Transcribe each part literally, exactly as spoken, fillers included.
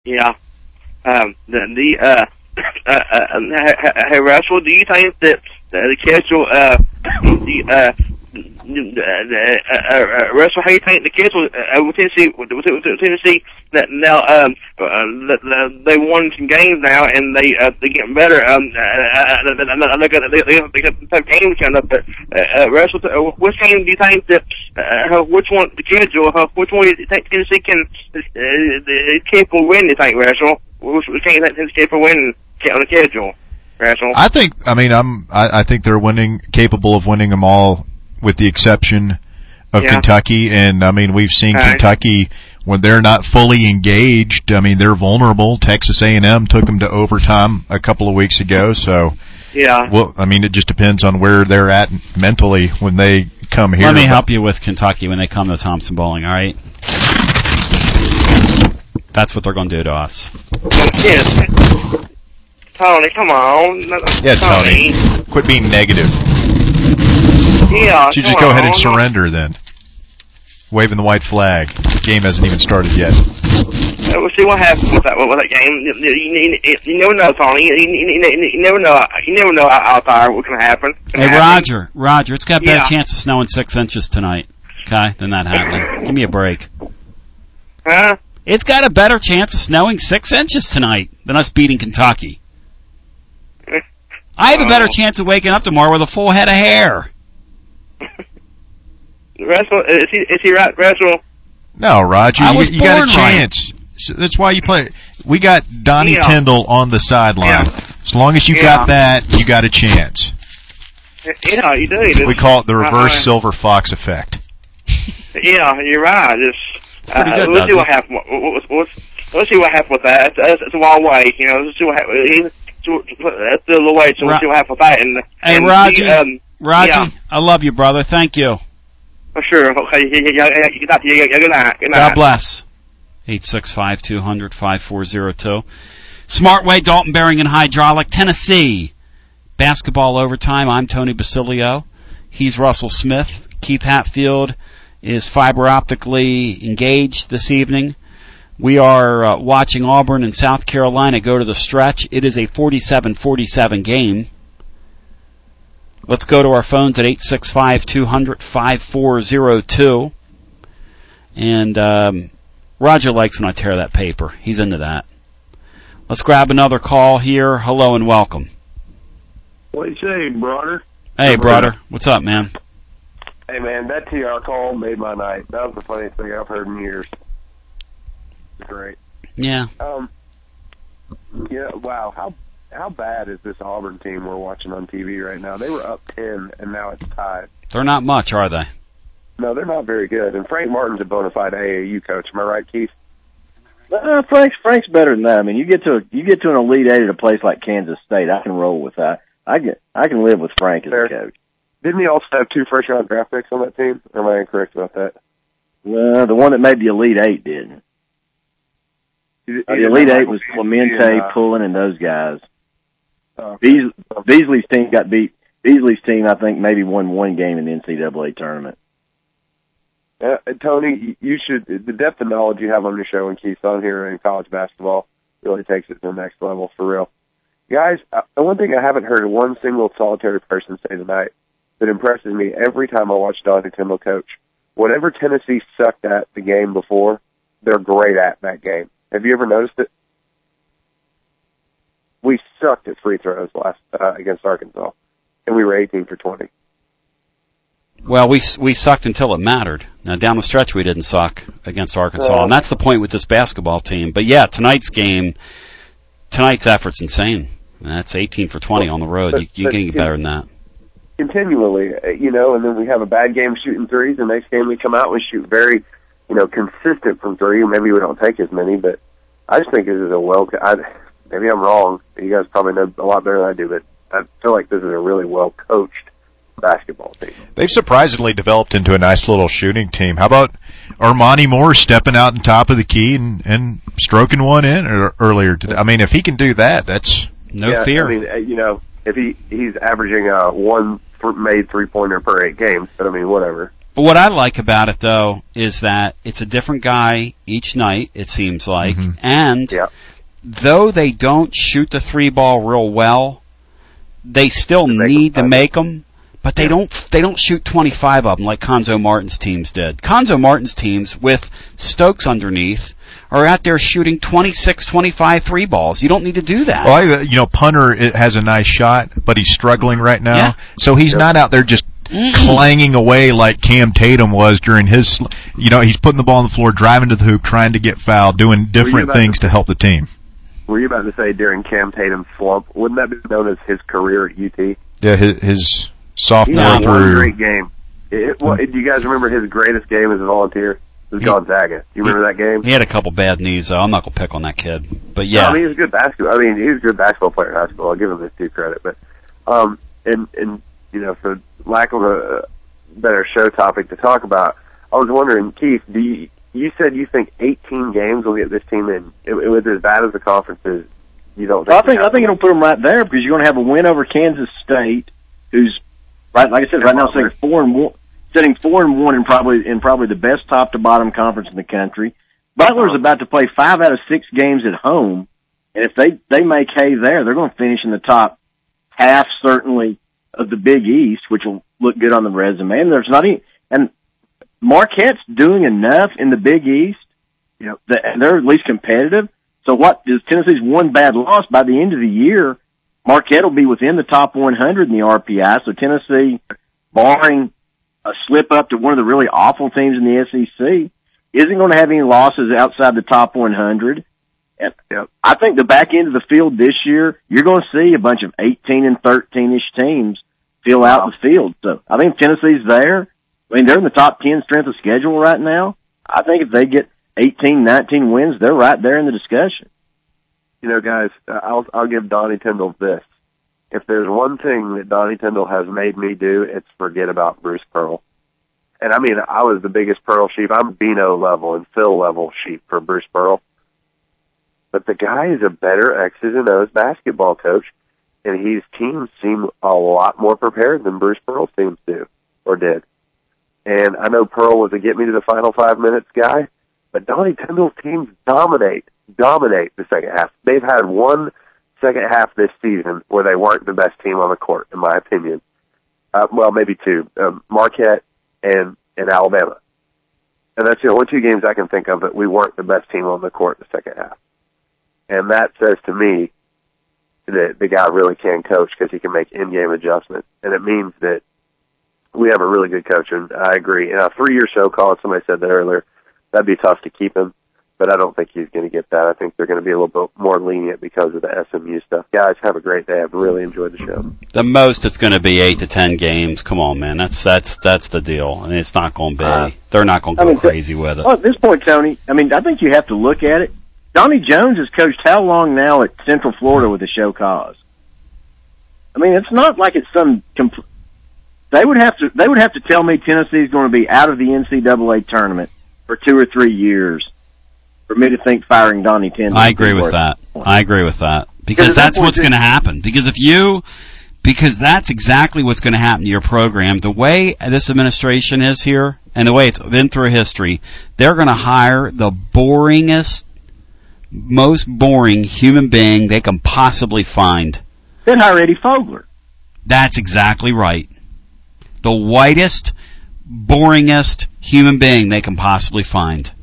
Yeah. Um, the, the, uh, uh, uh, hey, Russell, do you think that uh, the kids will, uh, the, uh, uh, uh, uh, Russell, how do you think the kids will, uh, with Tennessee, with, with, with Tennessee, that now, um, uh, they won some games now, and they, uh, they're getting better, um, uh, they got, they, they got some games coming up, but, uh, Russell, uh, which game do you think that, uh, which one, the kids, or uh, which one do you think Tennessee can, uh, capable of winning, you think, Russell? Which game do you think Tennessee capable of winning on the schedule, Russell? I think, I mean, I'm, I, I think they're winning, capable of winning them all, with the exception of yeah. Kentucky. And, I mean, we've seen right. Kentucky, when they're not fully engaged, I mean, they're vulnerable. Texas A and M took them to overtime a couple of weeks ago. So, yeah. Well, I mean, it just depends on where they're at mentally when they come here. Let me help you with Kentucky when they come to Thompson Bowling, all right? That's what they're going to do to us. Yeah. Tony, come on. Yeah, Tony. Tony. Quit being negative. Yeah, you just go on. ahead and surrender then. Waving the white flag. The game hasn't even started yet. Uh, we'll see what happens with that with that game. You, you, you, you never know, Tony. You, you, you, you never know. You never know out there what's going to happen. Hey, happen. Roger, Roger, it's got a better yeah. chance of snowing six inches tonight. Okay, than that happening. Give me a break. Huh? It's got a better chance of snowing six inches tonight than us beating Kentucky. I have a better chance of waking up tomorrow with a full head of hair. Russell, is he, is he right, Russell? No, Roger, I you, was you got a born chance. Right. So that's why you play. We got Donnie yeah. Tyndall on the sideline. Yeah. As long as you yeah. got that, you got a chance. Yeah, you do. You we call it the reverse uh, silver fox effect. Yeah, you're right. It's, it's pretty uh, good, we'll see it? what happens. We'll, we'll, we'll see what happens with that. It's, it's a long way, you know. Let's see what happens. That's a little way, so we'll see what happens with that. And, hey, and Roger, the, um, Roger, yeah. I love you, brother. Thank you. For sure. Okay. Good night. Good night. God bless. eight six five, two hundred, five four zero two. Smartway, Dalton Bearing and Hydraulic, Tennessee. Basketball overtime. I'm Tony Basilio. He's Russell Smith. Keith Hatfield is fiber optically engaged this evening. We are uh, watching Auburn and South Carolina go to the stretch. It is a forty-seven forty-seven game. Let's go to our phones at eight six five, two hundred, five four zero two. And um, Roger likes when I tear that paper. He's into that. Let's grab another call here. Hello and welcome. What you say, brother? Hey, brother. What's up, man? Hey, man, that T R call made my night. That was the funniest thing I've heard in years. Great. Yeah. Um. Yeah. Wow. How how bad is this Auburn team we're watching on T V right now? They were up ten, and now it's tied. They're not much, are they? No, they're not very good. And Frank Martin's a bona fide A A U coach. Am I right, Keith? Uh, Frank's Frank's better than that. I mean, you get to a, you get to an Elite Eight at a place like Kansas State. I can roll with that. I get I can live with Frank as Fair. a coach. Didn't he also have two first round draft picks on that team? Or am I incorrect about that? Well, the one that made the Elite Eight did. He, Uh, he the Elite Eight Michael was Beasley Clemente, and, uh, Pullen, and those guys. uh, Beasley, Beasley's team got beat. Beasley's team, I think, maybe won one game in the N C double A tournament. Uh, Tony, you should, the depth of knowledge you have on your show and Keith's on here in college basketball really takes it to the next level, for real. Guys, uh, one thing I haven't heard one single solitary person say tonight that impresses me every time I watch Donnie Tyndall coach. Whatever Tennessee sucked at the game before, they're great at that game. Have you ever noticed it? We sucked at free throws last uh, against Arkansas, and we were eighteen for twenty. Well, we we sucked until it mattered. Now, down the stretch, we didn't suck against Arkansas, Uh, and that's the point with this basketball team. But, yeah, tonight's game, tonight's effort's insane. That's eighteen for twenty on the road. But, you you but, can't get better than that. Continually, you know, and then we have a bad game shooting threes, and next game we come out and we shoot very, you know, consistent from three. Maybe we don't take as many, but I just think this is a well, I, maybe I'm wrong. You guys probably know a lot better than I do, but I feel like this is a really well-coached basketball team. They've surprisingly developed into a nice little shooting team. How about Armani Moore stepping out on top of the key and, and stroking one in or, earlier today? I mean, if he can do that, that's no yeah, fear. I mean, uh, you know, if he he's averaging uh, one th- made three-pointer per eight games, but I mean, whatever. But what I like about it, though, is that it's a different guy each night, it seems like. Mm-hmm. And Yeah. though they don't shoot the three ball real well, they still They make need them to make them. But they Yeah. don't. They don't shoot twenty-five of them like Conzo Martin's teams did. Conzo Martin's teams with Stokes underneath are out there shooting twenty-six, twenty-five three balls. You don't need to do that. Well, I, you know, punter it has a nice shot, but he's struggling right now. Yeah. So he's not out there just Mm-mm. clanging away like Cam Tatum was during his, you know, he's putting the ball on the floor, driving to the hoop, trying to get fouled, doing different about things to- to help the team. Were you about to say during Cam Tatum's slump? Wouldn't that be known as his career at U T? Yeah, his, his He sophomore had one through. great game. It, well, do you guys remember his greatest game as a volunteer? It was He- Gonzaga. You remember that game? He had a couple bad knees, though. I'm not going to pick on that kid. But yeah. I mean, he's a good basketball. I mean, he's a good basketball player in high school. I'll give him his due credit. But, um, and and you know, for lack of a better show topic to talk about, I was wondering, Keith, do you, you said you think eighteen games will get this team in? It, it was as bad as the conference is. You don't think? Well, I think we I have think to- it'll put them right there because you're going to have a win over Kansas State, who's right. Like I said, right now sitting four and one, sitting four and one in probably in probably the best top to bottom conference in the country. Butler's about to play five out of six games at home, and if they they make hay there, they're going to finish in the top half certainly of the Big East, which will look good on the resume. And there's not any, and Marquette's doing enough in the Big East, you know, that and they're at least competitive. So what is Tennessee's one bad loss by the end of the year? Marquette will be within the top one hundred in the R P I. So Tennessee, barring a slip up to one of the really awful teams in the S E C, isn't going to have any losses outside the top one hundred. And Yep. I think the back end of the field this year, you're going to see a bunch of eighteen and thirteen-ish teams fill out the field. So I think Tennessee's there. I mean, they're in the top ten strength of schedule right now. I think if they get eighteen, nineteen wins, they're right there in the discussion. You know, guys, uh, I'll I'll give Donnie Tyndall this. If there's one thing that Donnie Tyndall has made me do, it's forget about Bruce Pearl. And I mean, I was the biggest Pearl sheep. I'm Bino level and Phil level sheep for Bruce Pearl. But the guy is a better X's and O's basketball coach, and his teams seem a lot more prepared than Bruce Pearl's teams do, or did. And I know Pearl was a get me to the final five minutes guy, but Donnie Tyndall's teams dominate, dominate the second half. They've had one second half this season where they weren't the best team on the court, in my opinion. Uh, well, maybe two, um, Marquette and, and Alabama. And that's the only two games I can think of that we weren't the best team on the court in the second half. And that says to me that the guy really can coach because he can make in-game adjustments. And it means that we have a really good coach, and I agree. In a three-year show call, somebody said that earlier, that'd be tough to keep him, but I don't think he's going to get that. I think they're going to be a little bit more lenient because of the S M U stuff. Guys, have a great day. I've really enjoyed the show. The most it's going to be eight to ten games. Come on, man. That's that's that's the deal. And it's not going to be. Uh, They're not going to I go mean, crazy with it. Well, at this point, Tony, I mean, I think you have to look at it. Donnie Jones has coached how long now at Central Florida with the show cause? I mean, it's not like it's some. Compl- they would have to. They would have to tell me Tennessee's going to be out of the N C double A tournament for two or three years for me to think firing Donnie Tyndall. I agree with that. I agree with that. Because that's what's going to happen. Because if you, because that's exactly what's going to happen to your program. The way this administration is here, and the way it's been through history, they're going to hire the boringest, most boring human being they can possibly find. Then hire Eddie Fogler. That's exactly right. The whitest, boringest human being they can possibly find.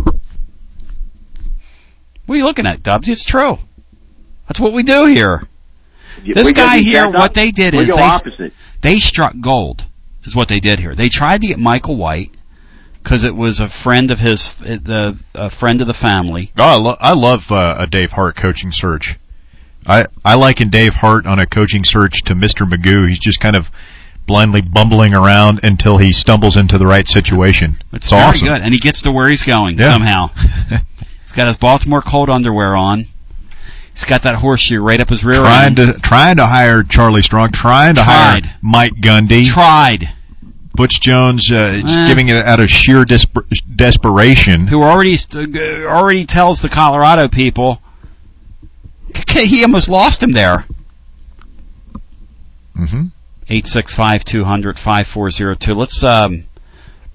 What are you looking at, Dubs? It's true. That's what we do here. This We go guy the here, exact what they did we is go they, opposite. they struck gold, is what they did here. They tried to get Michael White because it was a friend of his, the a friend of the family. Oh, I, lo- I love uh, a Dave Hart coaching search. I, I liken Dave Hart on a coaching search to Mister Magoo. He's just kind of blindly bumbling around until he stumbles into the right situation. It's, It's very awesome. good, and he gets to where he's going Yeah. somehow. He's got his Baltimore Colt underwear on. He's got that horseshoe right up his rear Trying end. to trying to hire Charlie Strong, trying to Tried. hire Mike Gundy, Tried. Butch Jones, uh, just Eh. giving it out of sheer desper- desperation. Who already st- uh, already tells the Colorado people he almost lost him there. Mm-hmm. eight six five, two hundred, five four zero two. Let's um,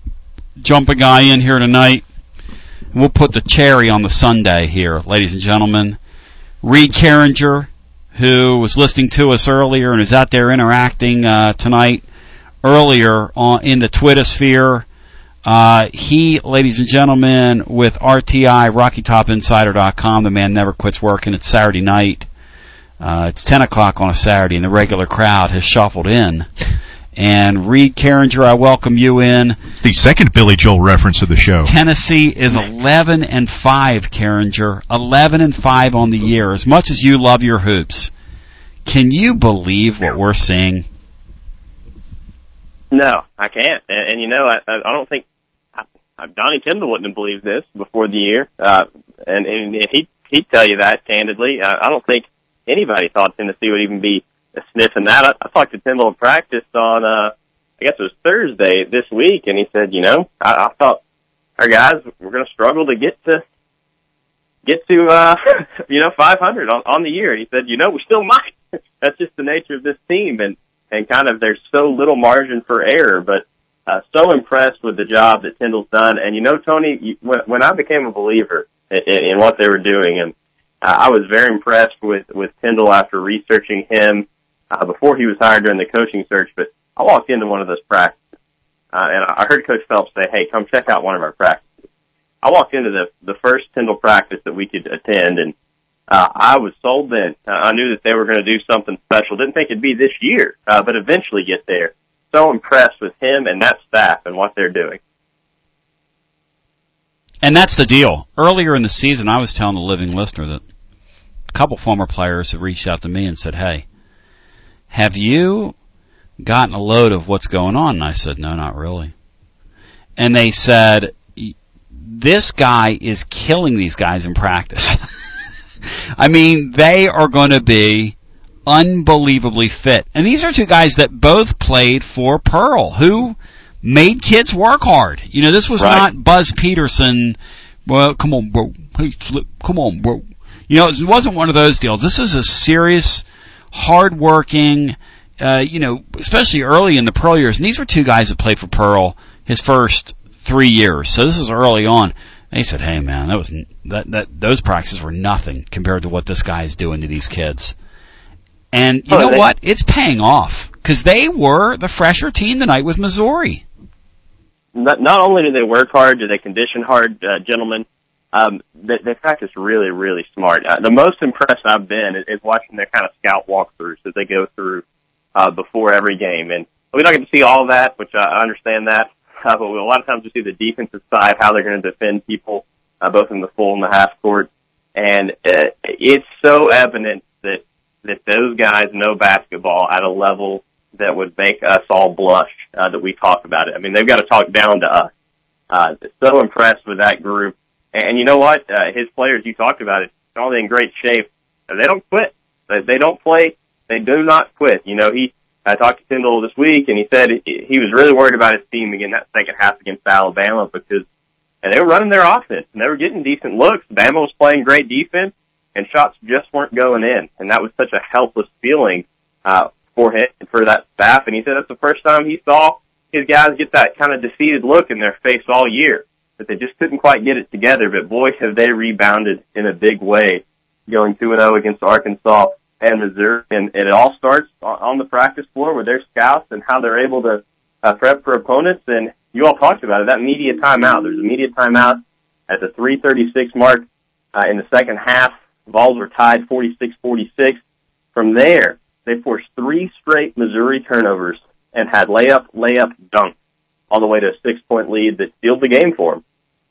jump a guy in here tonight. We'll put the cherry on the sundae here, ladies and gentlemen. Reed Carringer, who was listening to us earlier and is out there interacting uh, tonight, earlier on in the Twitter sphere. Uh, he, ladies and gentlemen, with R T I, Rocky Top Insider dot com, the man never quits working. It's Saturday night. Uh, it's ten o'clock on a Saturday, and the regular crowd has shuffled in. And Reed Carringer, I welcome you in. It's the second Billy Joel reference of the show. Tennessee is eleven and five, Carringer. eleven and five on the year. As much as you love your hoops, can you believe what we're seeing? No, I can't. And, and you know, I, I don't think I, I, Donnie Tyndall wouldn't have believed this before the year. Uh, and, and he, he'd tell you that candidly. I, I don't think anybody thought Tennessee would even be sniffing that. I, I talked to Tyndall in practice on, uh, I guess it was Thursday this week, and he said, you know, I, I thought our guys were going to struggle to get to, get to, uh, you know, five hundred on, on the year. And he said, you know, we still might. That's just the nature of this team. And, and kind of there's so little margin for error, but, uh, so impressed with the job that Tyndall's done. And you know, Tony, you, when, when I became a believer in, in what they were doing, and uh, I was very impressed with, with Tyndall after researching him, uh, before he was hired during the coaching search, but I walked into one of those practices, uh, and I heard Coach Phelps say, hey, come check out one of our practices. I walked into the, the first Tyndall practice that we could attend, and uh, I was sold then. Uh, I knew that they were going to do something special. Didn't think it'd be this year, uh, but eventually get there. So impressed with him and that staff and what they're doing. And that's the deal. Earlier in the season, I was telling the living listener that a couple former players had reached out to me and said, hey, have you gotten a load of what's going on? And I said, no, not really. And they said, this guy is killing these guys in practice. I mean, they are going to be unbelievably fit. And these are two guys that both played for Pearl, who made kids work hard. You know, this was right. Not Buzz Peterson, well, come on, bro. Hey, slip. Come on, bro. You know, it wasn't one of those deals. This was a serious, hard-working, uh, you know, especially early in the Pearl years. And these were two guys that played for Pearl his first three years. So this is early on. They said, hey, man, that was that that those practices were nothing compared to what this guy is doing to these kids. And you oh, know they, what? It's paying off because they were the fresher team tonight with Missouri. Not, not only do they work hard, do they condition hard, uh, gentlemen, um, they, they practice really, really smart. Uh, the most impressed I've been is, is watching their kind of scout walkthroughs as they go through uh, before every game. And we don't get to see all of that, which I, I understand that. Uh, but a lot of times we see the defensive side, how they're going to defend people, uh, both in the full and the half court. And uh, it's so evident that that those guys know basketball at a level that would make us all blush uh, that we talk about it. I mean, they've got to talk down to us. Uh, so impressed with that group. And, and you know what? Uh, his players, you talked about it, they're all in great shape. They don't quit. They, they don't play. They do not quit. You know, he, I talked to Tyndall this week, and he said he, he was really worried about his team again that second half against Alabama because and they were running their offense, and they were getting decent looks. Bama was playing great defense, and shots just weren't going in. And that was such a helpless feeling uh, for him and for that staff. And he said that's the first time he saw his guys get that kind of defeated look in their face all year, that they just couldn't quite get it together. But, boy, have they rebounded in a big way, going two and oh against Arkansas and Missouri. And, and it all starts on the practice floor with their scouts and how they're able to uh, prep for opponents. And you all talked about it, that media timeout. There's a media timeout at the three thirty-six mark uh, in the second half. Vols were tied forty-six forty-six. From there, they forced three straight Missouri turnovers and had layup, layup, dunk all the way to a six-point lead that sealed the game for them.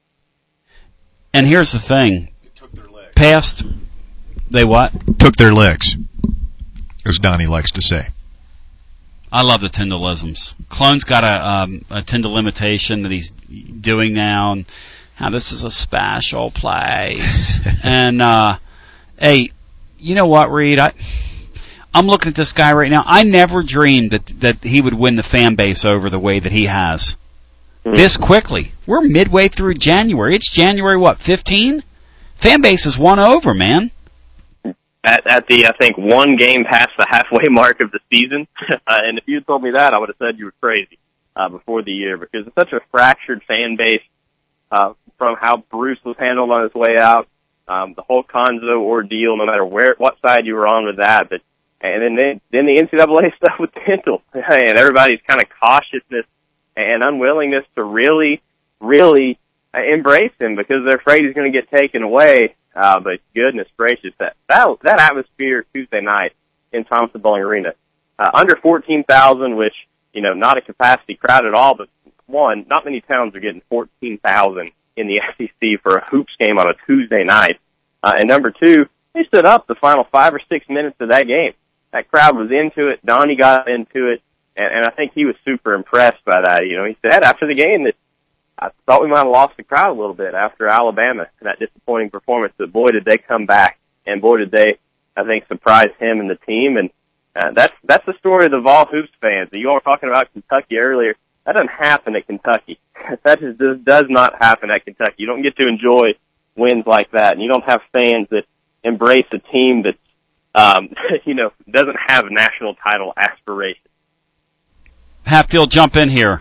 And here's the thing. Took their legs. Past, they what? Took their legs, as Donnie likes to say. I love the Tyndallisms. Clone's got a, um, a Tyndall imitation that he's doing now, and how this is a special place. and, uh, hey, you know what, Reed? I, I'm looking at this guy right now. I never dreamed that, that he would win the fan base over the way that he has. Mm-hmm. This quickly. We're midway through January. It's January, what, fifteen? Fan base is won over, man. At, at the, I think, one game past the halfway mark of the season. uh, and if you had told me that, I would have said you were crazy. uh, before the year, because it's such a fractured fan base, uh, from how Bruce was handled on his way out, um, the whole Konzo ordeal, no matter where, what side you were on with that, but, and then, they, then the N C double A stuff with Tyndall, and everybody's kind of cautiousness and unwillingness to really, really uh, embrace him because they're afraid he's going to get taken away. Uh, but goodness gracious, that, that, that atmosphere Tuesday night in Thompson Bowling Arena, uh, under fourteen thousand, which, you know, not a capacity crowd at all, but one, not many towns are getting fourteen thousand in the S E C for a hoops game on a Tuesday night. Uh, and number two, they stood up the final five or six minutes of that game. That crowd was into it. Donnie got into it. And, and I think he was super impressed by that. You know, he said after the game that I thought we might have lost the crowd a little bit after Alabama, that disappointing performance, but boy, did they come back. And boy, did they, I think, surprise him and the team. And uh, that's that's the story of the Vol Hoops fans. You all were talking about Kentucky earlier. That doesn't happen at Kentucky. That just, just does not happen at Kentucky. You don't get to enjoy wins like that, and you don't have fans that embrace a team that, um, you know, doesn't have national title aspirations. Hatfield, jump in here.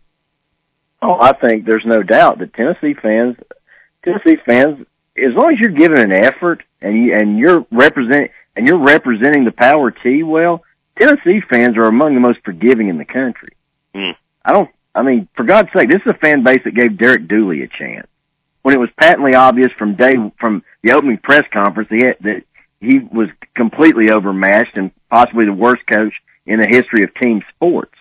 Oh, I think there's no doubt that Tennessee fans, Tennessee fans, as long as you're giving an effort and you and you're represent and you're representing the Power T well, Tennessee fans are among the most forgiving in the country. Mm. I don't. I mean, for God's sake, this is a fan base that gave Derek Dooley a chance when it was patently obvious from day from the opening press conference he had, that he was completely overmatched and possibly the worst coach in the history of team sports.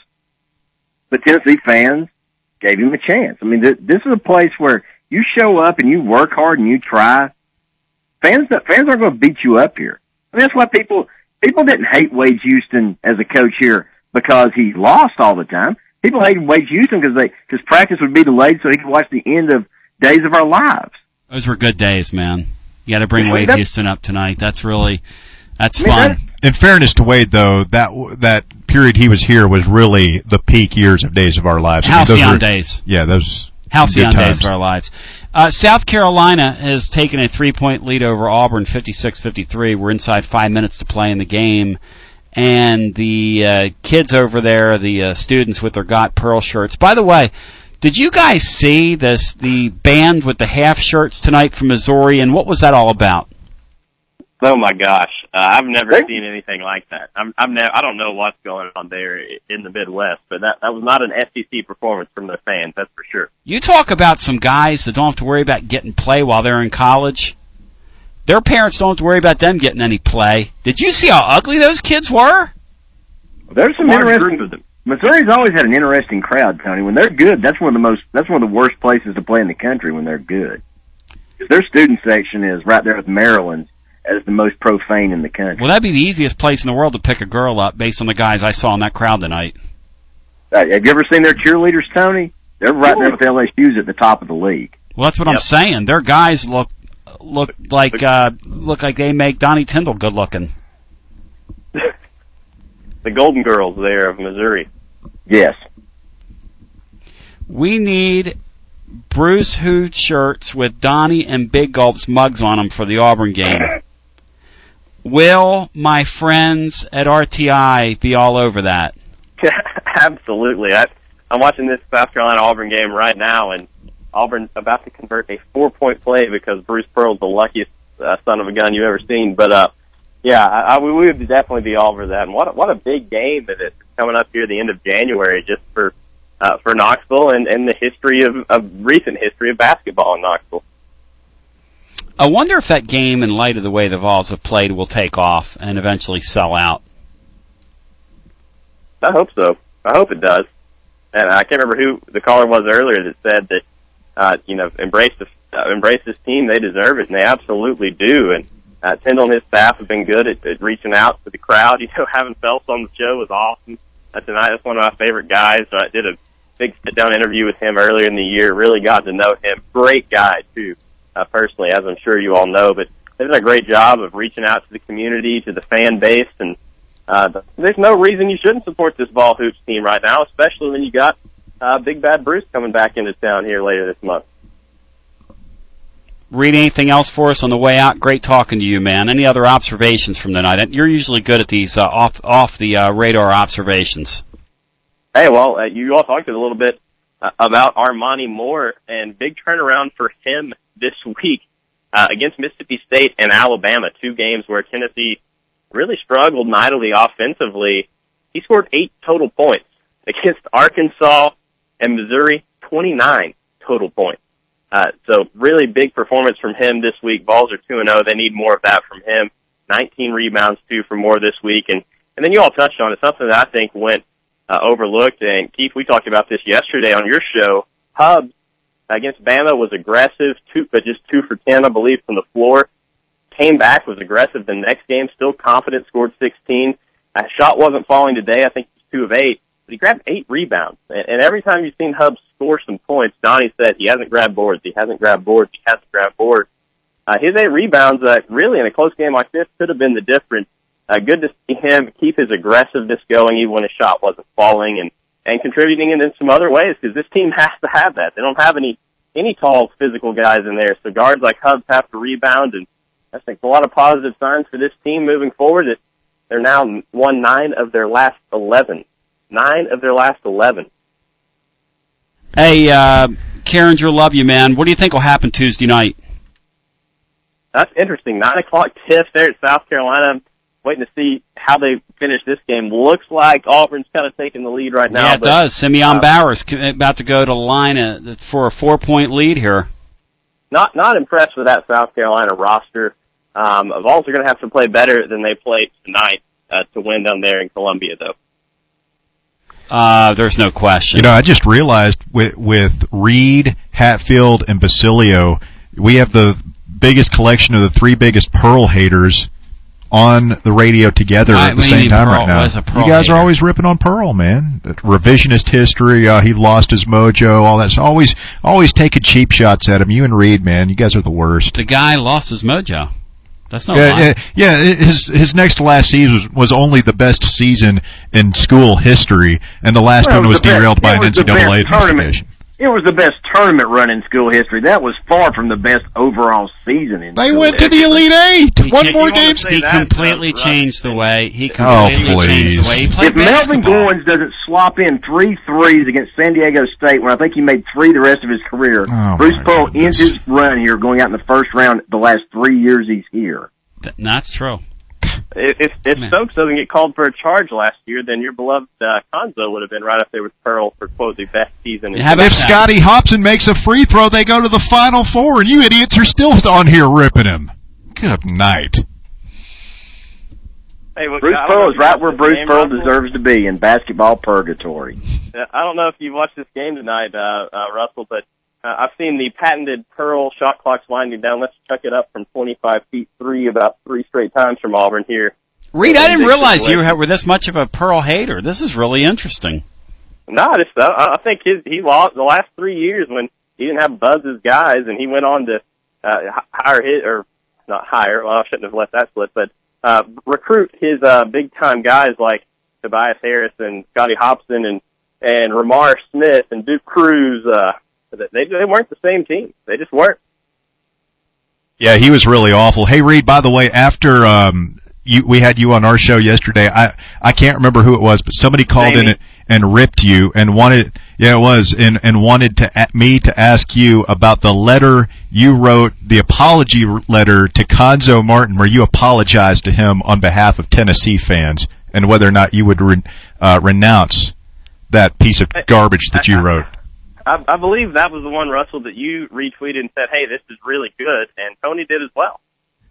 But Tennessee fans gave him a chance. I mean, th- this is a place where you show up and you work hard and you try. Fans, fans aren't going to beat you up here. I mean, that's why people people didn't hate Wade Houston as a coach here because he lost all the time. People hated Wade Houston because they because practice would be delayed so he could watch the end of Days of Our Lives. Those were good days, man. You got to bring I mean, Wade that's, Houston up tonight. That's really that's I mean, fun. That, In fairness to Wade, though, that that period he was here was really the peak years of Days of Our Lives. I mean, those Halcyon were- days. Yeah, those Halcyon good days times. of our lives. Uh, South Carolina has taken a three-point lead over Auburn, fifty-six fifty-three. We're inside five minutes to play in the game. And the uh, kids over there, the uh, students with their Got Pearl shirts. By the way, did you guys see this the band with the half shirts tonight from Missouri, and what was that all about? Oh my gosh, uh, I've never seen anything like that. I'm, I'm never, I don't know what's going on there in the Midwest, but that that was not an S E C performance from the fans, that's for sure. You talk about some guys that don't have to worry about getting play while they're in college. Their parents don't have to worry about them getting any play. Did you see how ugly those kids were? there's some Large interesting. group of them. Missouri's always had an interesting crowd, Tony. When they're good, that's one of the most. That's one of the worst places to play in the country when they're good. 'Cause their student section is right there with Maryland's as the most profane in the country. Well, that'd be the easiest place in the world to pick a girl up based on the guys I saw in that crowd tonight. Uh, have you ever seen their cheerleaders, Tony? They're right there with L S U's at the top of the league. Well, that's what Yep. I'm saying. Their guys look look like uh, look like they make Donnie Tyndall good looking. The Golden Girls there of Missouri. Yes. We need Bruce Hood shirts with Donnie and Big Gulp's mugs on them for the Auburn game. Will my friends at R T I be all over that? Absolutely. I, I'm watching this South Carolina Auburn game right now, and Auburn's about to convert a four-point play because Bruce Pearl's the luckiest uh, son of a gun you've ever seen. But uh, yeah, I, I, we would definitely be all over that. And what a, what a big game that is coming up here at the end of January, just for uh, for Knoxville and, and the history of, of recent history of basketball in Knoxville. I wonder if that game, in light of the way the Vols have played, will take off and eventually sell out. I hope so. I hope it does. And I can't remember who the caller was earlier that said that, uh, you know, embrace this, uh, embrace this team. They deserve it, and they absolutely do. And uh, Tyndall and his staff have been good at, at reaching out to the crowd. You know, having Phelps on the show was awesome uh, tonight. That's one of my favorite guys. I did a big sit-down interview with him earlier in the year. Really got to know him. Great guy, too, uh, personally, as I'm sure you all know. But they've done a great job of reaching out to the community, to the fan base, and Uh, there's no reason you shouldn't support this Vol Hoops team right now, especially when you got uh, Big Bad Bruce coming back into town here later this month. Read anything else for us on the way out? Great talking to you, man. Any other observations from the night? You're usually good at these uh, off off the uh, radar observations. Hey, well, uh, you all talked a little bit uh, about Armani Moore, and big turnaround for him this week uh, against Mississippi State and Alabama, two games where Tennessee really struggled mightily offensively. He scored eight total points against Arkansas and Missouri, twenty-nine total points. Uh, so really big performance from him this week. Vols are two and oh. They need more of that from him. nineteen rebounds, too, for more this week. And, and then you all touched on it, something that I think went uh, overlooked. And, Keith, we talked about this yesterday on your show. Hubbs against Bama was aggressive, two, but just two for ten, I believe, from the floor. Came back, was aggressive the next game, still confident, scored sixteen. Uh, shot wasn't falling today. I think he was two of eight. But he grabbed eight rebounds. And, and every time you've seen Hubbs score some points, Donnie said he hasn't grabbed boards, he hasn't grabbed boards, he hasn't grabbed boards. Uh, his eight rebounds, uh, really in a close game like this, could have been the difference. Uh, good to see him keep his aggressiveness going even when his shot wasn't falling and, and contributing in some other ways, because this team has to have that. They don't have any, any tall physical guys in there. So guards like Hubbs have to rebound, and I think a lot of positive signs for this team moving forward. That they're now won nine of their last eleven. Nine of their last eleven. Hey, uh, Carringer, love you, man. What do you think will happen Tuesday night? That's interesting. Nine o'clock tip there at South Carolina. Waiting to see how they finish this game. Looks like Auburn's kind of taking the lead right now. Yeah, it but, does. Simeon uh, Bowers about to go to the line uh, for a four-point lead here. Not not impressed with that South Carolina roster. Um, Vols are going to have to play better than they played tonight uh, to win down there in Columbia, though. Uh, there's no question. You know, I just realized with, with Reed, Hatfield, and Basilio, we have the biggest collection of the three biggest Pearl haters on the radio together I at the mean, same time Pearl right now. was a Pearl You guys hater. are always ripping on Pearl, man. That revisionist history, uh, he lost his mojo, all that. So always, always taking cheap shots at him. You and Reed, man, you guys are the worst. The guy lost his mojo. That's not Yeah, lie. yeah, yeah, his his next to last season was, was only the best season in school history, and the last Well, one was the best- derailed by it an was N the C double A best tournament. investigation. It was the best tournament run in school history. That was far from the best overall season in They school went to history. the Elite Eight. He One cha- more you wanna game. say He that, completely uh, changed the way. He Oh, completely changed the please. way he played If Melvin basketball. Goins doesn't swap in three threes against San Diego State, when I think he made three the rest of his career, Oh, Bruce my Pearl goodness. ends his run here going out in the first round the last three years he's here. Th- That's true. If if, if Man. Stokes doesn't get called for a charge last year, then your beloved uh, Konzo would have been right up there with Pearl for quote the best season. in How about If that? Scotty Hobson makes a free throw, they go to the Final Four, and you idiots are still on here ripping him. Good night. Hey, look, Bruce I don't know Pearl if is you right watched where this Bruce game, Pearl Russell. deserves to be, in basketball purgatory. Uh, I don't know if you've watched this game tonight, uh, uh, Russell, but uh, I've seen the patented Pearl shot clocks winding down. Let's chuck it up from twenty-five feet three about three straight times from Auburn here. Reed, I didn't Big realize you situation. were this much of a Pearl hater. This is really interesting. No, I just I, I think his he lost the last three years when he didn't have Buzz's guys, and he went on to uh, h- hire his or not hire. Well, I shouldn't have let that slip, but uh, recruit his uh, big time guys like Tobias Harris and Scotty Hobson and and Ramar Smith and Duke Cruz. Uh, they they weren't the same team. They just weren't. Yeah, he was really awful. Hey, Reed, by the way, after um, you, we had you on our show yesterday, I I can't remember who it was, but somebody called in Jamie. it and ripped you and wanted, yeah, it was, and and wanted to a- me to ask you about the letter you wrote, the apology letter to Konzo Martin, where you apologized to him on behalf of Tennessee fans, and whether or not you would re- uh, renounce that piece of garbage that you wrote. I, I believe that was the one, Russell, that you retweeted and said, "Hey, this is really good," and Tony did as well.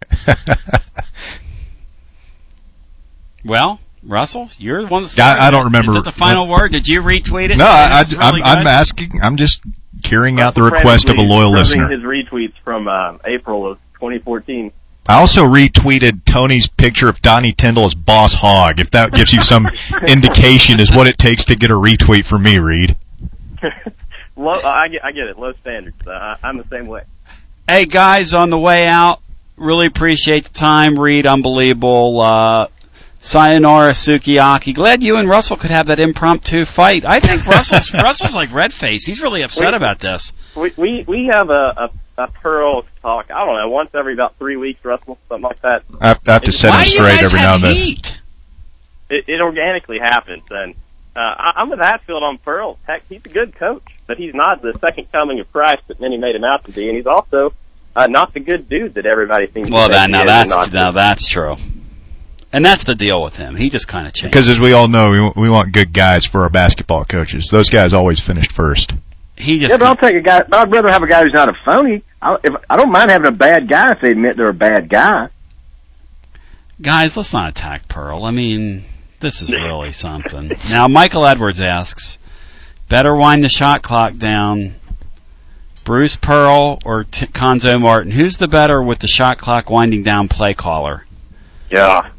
Well, Russell, you're the one that I- I don't remember. Is it the final word? Did you retweet it? No, Say I, this is I, really I'm, I'm good? asking, I'm just carrying out the Russell request of a frantically loyal scrubbing listener. His retweets from uh, April of twenty fourteen. I also retweeted Tony's picture of Donnie Tyndall as Boss Hog, if that gives you some indication is what it takes to get a retweet from me, Reed. Low, I, get, I get it. Low standards. Uh, I- I'm the same way. Hey, guys, on the way out, really appreciate the time. Reed, unbelievable. Uh, sayonara, Sukiyaki. Glad you and Russell could have that impromptu fight. I think Russell's Russell's like red face. He's really upset Wait. about this. We we we have a, a, a Pearl talk. I don't know, once every about three weeks, Russell, something like that. I have, I have to set Why him do you straight guys every now have and then. heat? It, it organically happens, and Uh, I, I'm with Hatfield on Pearl. Heck, he's a good coach, but he's not the second coming of Christ that many made him out to be, and he's also uh, not the good dude that everybody seems well, to that, think now he that's is. Well, now that's true. And that's the deal with him. He just kind of changed. Because as we all know, we, we want good guys for our basketball coaches. Those guys always finished first. He just Yeah, but I'll take a guy. I'd rather have a guy who's not a phony. I, if, I don't mind having a bad guy if they admit they're a bad guy. Guys, let's not attack Pearl. I mean, this is really something. Now, Michael Edwards asks, better wind the shot clock down, Bruce Pearl or T- Conzo Martin? Who's the better with the shot clock winding down play caller? Yeah.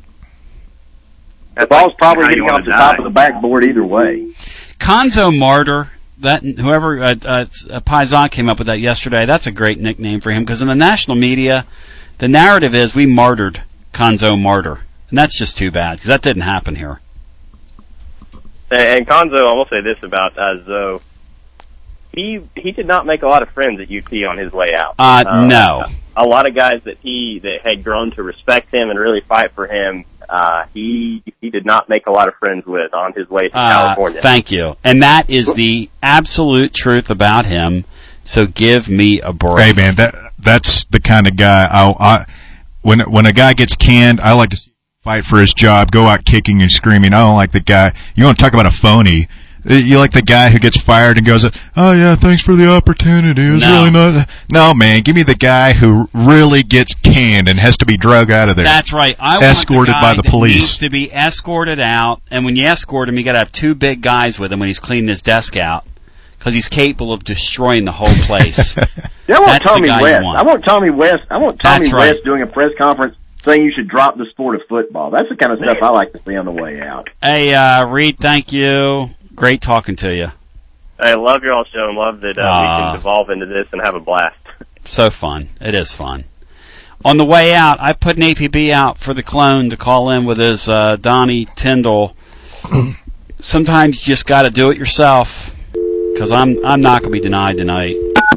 The ball's probably hitting off the top of the backboard either way. Conzo Martyr, that whoever uh, uh, Paisan came up with that yesterday. That's a great nickname for him because in the national media, the narrative is we martyred Conzo Martyr, and that's just too bad because that didn't happen here. And, and Conzo, I will say this about uh, Zoe. He he did not make a lot of friends at U T on his way out. Uh, uh no. A, a lot of guys that he that had grown to respect him and really fight for him. Uh, he he did not make a lot of friends with on his way to uh, California. Thank you. And that is the absolute truth about him. So give me a break. Hey man, that that's the kind of guy I, I when when a guy gets canned, I like to see him fight for his job, go out kicking and screaming. I don't like the guy. You want to talk about a phony? You like the guy who gets fired and goes, "Oh yeah, thanks for the opportunity. It was No. really not." No, man, give me the guy who really gets canned and has to be drug out of there. That's right. I Escorted want the guy by the that police. needs to be escorted out, and when you escort him, you got to have two big guys with him when he's cleaning his desk out, because he's capable of destroying the whole place. Yeah, I want That's the Tommy guy you West. want. I want Tommy West. I want Tommy That's right. West doing a press conference saying you should drop the sport of football. That's the kind of stuff I like to see on the way out. Hey, uh, Reed, thank you. Great talking to you. I love your all show and love that uh, Ah. we can devolve into this and have a blast. So fun. It is fun. On the way out, I put an A P B out for the clone to call in with his uh, Donnie Tyndall. Sometimes you just got to do it yourself, because I'm I'm not going to be denied tonight.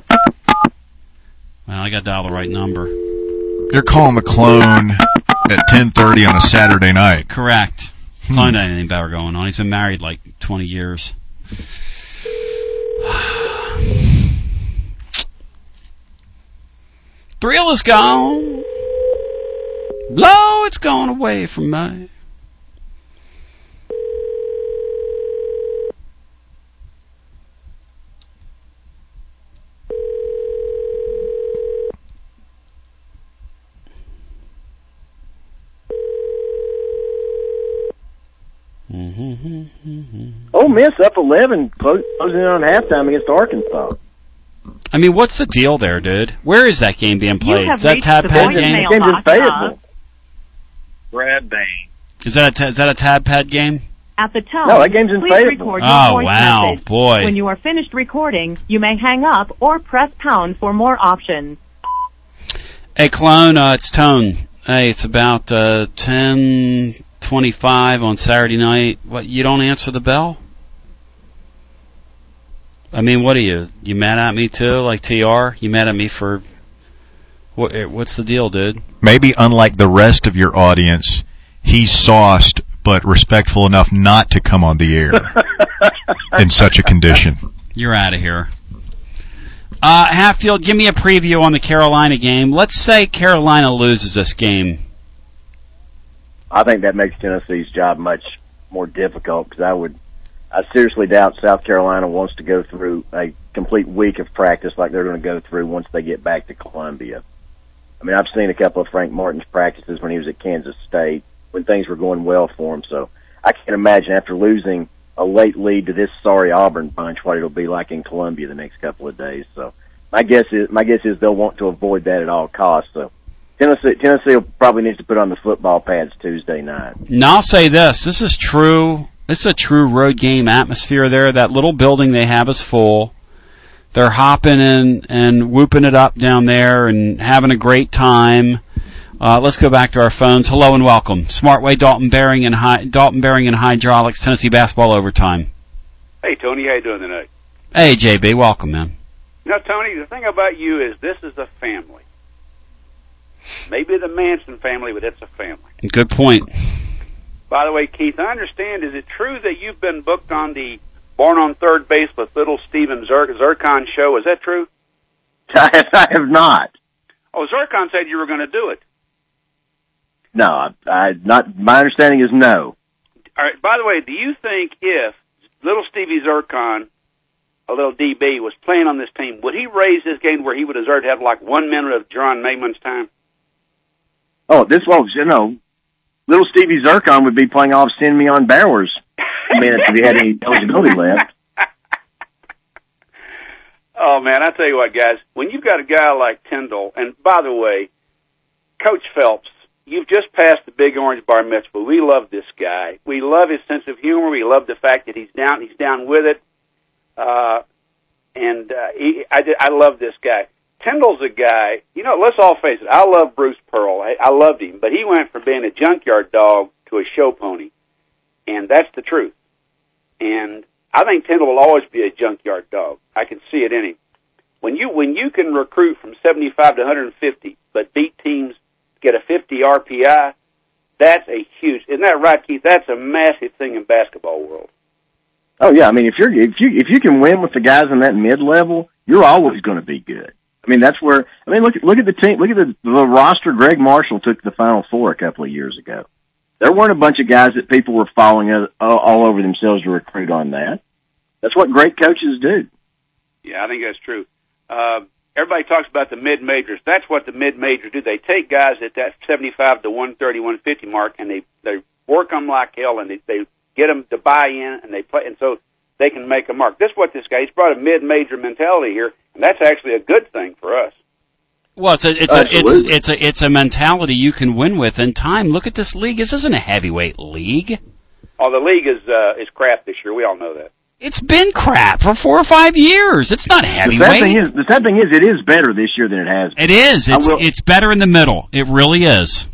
Well, I got to dial the right number. They're calling the clone at ten thirty on a Saturday night. Correct. Clone ain't anything better going on. He's been married like twenty years. Thrill is gone. Blow, it's gone away from me. Ole Miss up eleven, close- closing in on halftime against Arkansas. I mean, what's the deal there, dude? Where is that game being played? have Is that reached Tad the Pad voicemail game? The game's in box Fayetteville. Brad Bain. Is that a ta- is that a Tad Pad game? At the tone, No, that game's in please Fayetteville. record your Oh, voice wow, message. boy. When you are finished recording, you may hang up or press pound for more options. Hey, clone, uh, it's Tone. Hey, it's about uh, ten twenty-five on Saturday night. What? You don't answer the bell? I mean, what are you? You mad at me too, like T R? You mad at me for what? What's the deal, dude? Maybe unlike the rest of your audience, he's sauced but respectful enough not to come on the air in such a condition. You're out of here. Uh, Hatfield, give me a preview on the Carolina game. Let's say Carolina loses this game. I think that makes Tennessee's job much more difficult because I would, I seriously doubt South Carolina wants to go through a complete week of practice like they're going to go through once they get back to Columbia. I mean, I've seen a couple of Frank Martin's practices when he was at Kansas State when things were going well for him. So I can't imagine after losing a late lead to this sorry Auburn bunch what it'll be like in Columbia the next couple of days. So my guess is my guess is they'll want to avoid that at all costs. So Tennessee Tennessee will probably needs to put on the football pads Tuesday night. Now I'll say this: this is true. This is a true road game atmosphere there. That little building they have is full. They're hopping and and whooping it up down there and having a great time. Uh, let's go back to our phones. Hello and welcome. Smartway, Dalton Bearing and Hy- Dalton Bearing and Hydraulics, Tennessee basketball overtime. Hey, Tony, how you doing tonight? Hey, J B, welcome, man. You know, Tony, the thing about you is this is a family. Maybe the Manson family, but it's a family. Good point. By the way, Keith, I understand, is it true that you've been booked on the Born on Third Base with Little Steven Zer- Zircon show? Is that true? I, I have not. Oh, Zircon said you were going to do it. No, I, I not. My understanding is no. All right. By the way, do you think if Little Stevie Zircon, a little D B, was playing on this team, would he raise his game where he would deserve to have like one minute of John Mayman's time? Oh, this was, you know, Little Stevie Zircon would be playing off Simeon Bauer's minutes if he had any eligibility left. Oh, man, I tell you what, guys, when you've got a guy like Tyndall, and by the way, Coach Phelps, you've just passed the Big Orange Bar Mitzvah. We love this guy. We love his sense of humor. We love the fact that he's down, he's down with it. Uh, and uh, he, I, I love this guy. Tyndall's a guy, you know, let's all face it, I love Bruce Pearl. I, I loved him, but he went from being a junkyard dog to a show pony. And that's the truth. And I think Tyndall will always be a junkyard dog. I can see it in him. When you when you can recruit from seventy-five to one hundred fifty, but beat teams, get a fifty R P I, that's a huge. Isn't that right, Keith? That's a massive thing in basketball world. Oh yeah, I mean if you're if you if you can win with the guys in that mid level, you're always going to be good. I mean that's where I mean look at look at the team, look at the, the roster. Greg Marshall took to the Final Four a couple of years ago. There weren't a bunch of guys that people were falling all over themselves to recruit on that. That's what great coaches do. Yeah, I think that's true. Uh, everybody talks about the mid-majors. That's what the mid-majors do. They take guys at that seventy-five to one thirty, one fifty mark, and they, they work them like hell, and they, they get them to buy in, and they play, and so they can make a mark. This is what this guy, he's brought a mid-major mentality here, and that's actually a good thing for us. Well, it's a it's a it's it's a it's a mentality you can win with in time. Look at this league. This isn't a heavyweight league. Oh, the league is uh, is crap this year. We all know that. It's been crap for four or five years. It's not heavyweight. The sad thing is, the sad thing is, it is better this year than it has been. It is. It's it's better in the middle. It really is.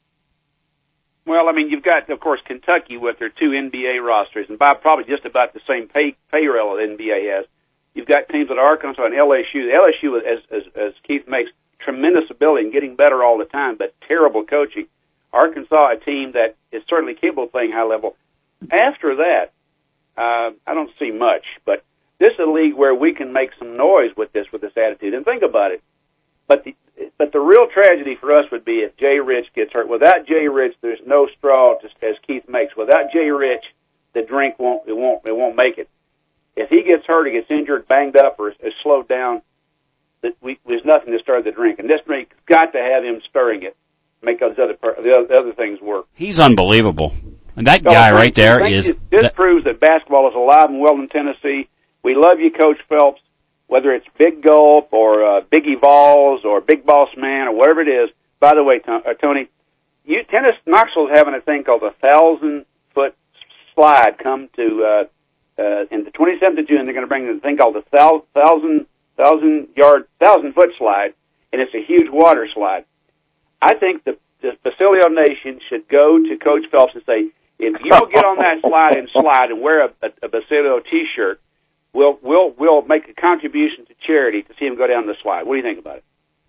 Well, I mean, you've got, of course, Kentucky with their two N B A rosters, and by probably just about the same pay pay rail that N B A has. You've got teams like Arkansas and L S U. The L S U, as as, as Keith makes, tremendous ability and getting better all the time, but terrible coaching. Arkansas, a team that is certainly capable of playing high level. After that, uh, I don't see much, but this is a league where we can make some noise with this, with this attitude. And think about it. But the but the real tragedy for us would be if Jay Rich gets hurt. Without Jay Rich, there's no straw, just as Keith makes. Without Jay Rich, the drink won't it won't it won't make it. If he gets hurt, or gets injured, banged up, or is, is slowed down, that we, there's nothing to stir the drink, and this drink's got to have him stirring it, make those other the other, the other things work. He's unbelievable, and that guy so, right there is. is. This that, proves that basketball is alive and well in Tennessee. We love you, Coach Phelps. Whether it's Big Gulp or uh, Biggie Balls or Big Boss Man or whatever it is. By the way, T- uh, Tony, you, tennis Knoxville's having a thing called a thousand foot slide. Come to uh, uh, in the twenty-seventh of June. They're going to bring a thing called the thou- thousand. thousand yard, thousand foot slide, and it's a huge water slide. I think the, the Basilio Nation should go to Coach Phelps and say, if you'll get on that slide and slide and wear a, a, a Basilio t-shirt, we'll, we'll, we'll make a contribution to charity to see him go down the slide. What do you think about it?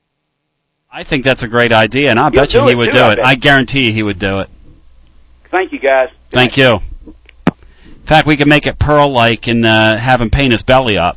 I think that's a great idea, and I You'll bet you do he it, would too, do I it. bet. I guarantee he would do it. Thank you, guys. Thank you. In fact, we can make it Pearl-like and uh, have him paint his belly up.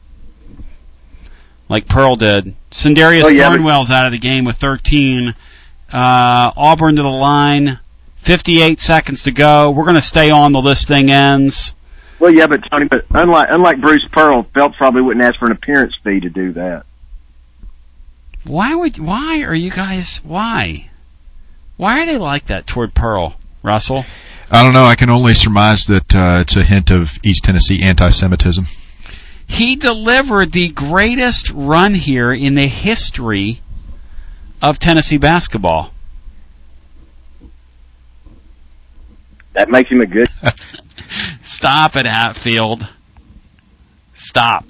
Like Pearl did. Sindarius oh, yeah, Thornwell's out of the game with thirteen. Uh, Auburn to the line. fifty-eight seconds to go. We're going to stay on till this thing ends. Well, yeah, but Tony, but unlike unlike Bruce Pearl, Phelps probably wouldn't ask for an appearance fee to do that. Why would? Why are you guys? Why? Why are they like that toward Pearl, Russell? I don't know. I can only surmise that uh, it's a hint of East Tennessee anti-Semitism. He delivered the greatest run here in the history of Tennessee basketball. That makes him a good. Stop it, Hatfield. Stop.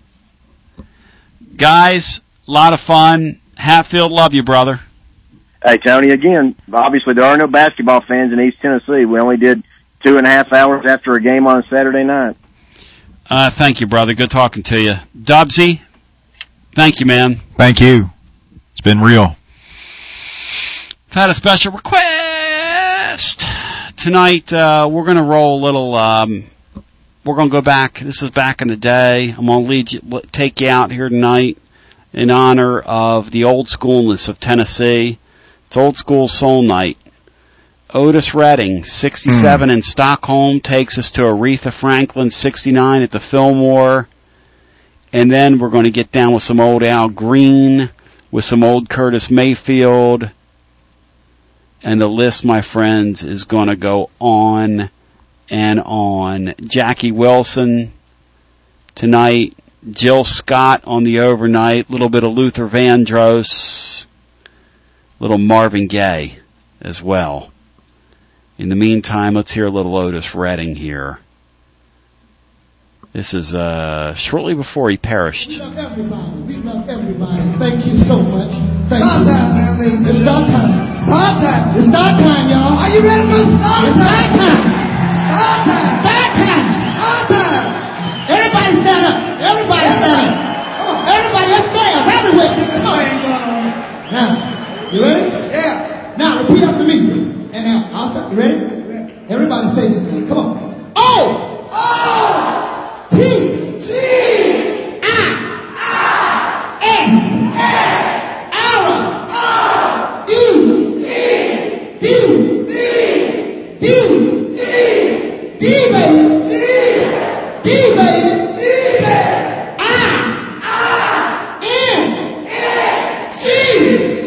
Guys, a lot of fun. Hatfield, love you, brother. Hey, Tony, again, obviously there are no basketball fans in East Tennessee. We only did two and a half hours after a game on a Saturday night. Uh, thank you, brother. Good talking to you. Dubsy, thank you, man. Thank you. It's been real. I've had a special request tonight uh, we're going to roll a little. Um, we're going to go back. This is back in the day. I'm going to lead you, take you out here tonight in honor of the old schoolness of Tennessee. It's old school soul night. Otis Redding, sixty-seven mm. in Stockholm, takes us to Aretha Franklin, sixty-nine at the Fillmore. And then we're going to get down with some old Al Green, with some old Curtis Mayfield. And the list, my friends, is going to go on and on. Jackie Wilson tonight. Jill Scott on the overnight. A little bit of Luther Vandross. Little Marvin Gaye as well. In the meantime, let's hear a little Otis Redding here. This is uh, shortly before he perished. We love everybody. We love everybody. Thank you so much. Thank start you. time, man, ladies. It's start time. Start time. It's start time, y'all. Are you ready for start it's time? Start time. Start time. Start time. Start time. Everybody stand up. Everybody stand up. Everybody upstairs. Everywhere. Come on. Now, you ready? Yeah. Now, repeat after me. And now, I'll start. You ready? Everybody say this again. Come on. Oh! Oh! T. T. I. I. S. S. Ara. R. U. E. D. D. D. D. D, baby. D. D, baby. D, baby. I. I. N. N. G.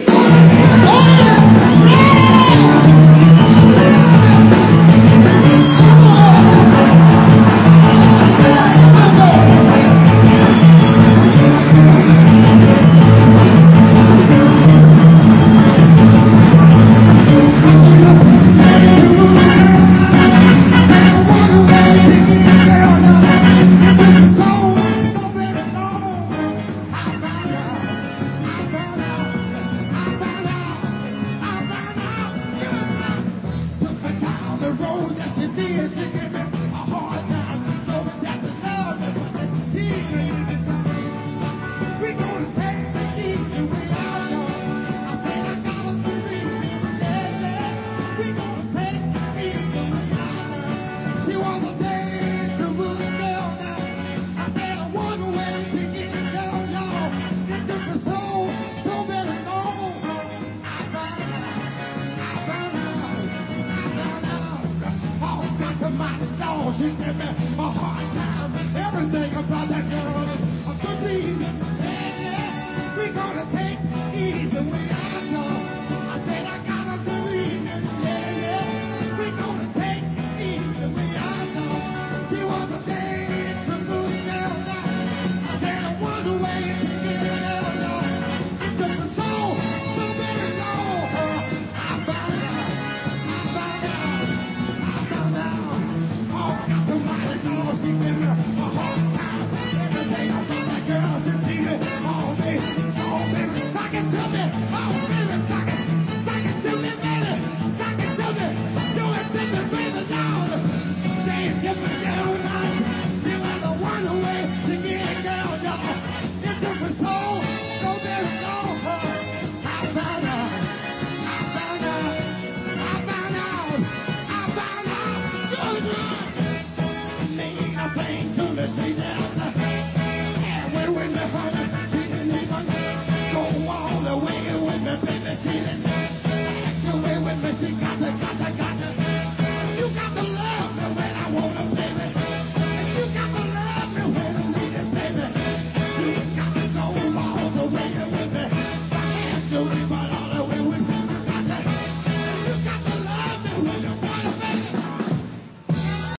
She gave me a hard time every day.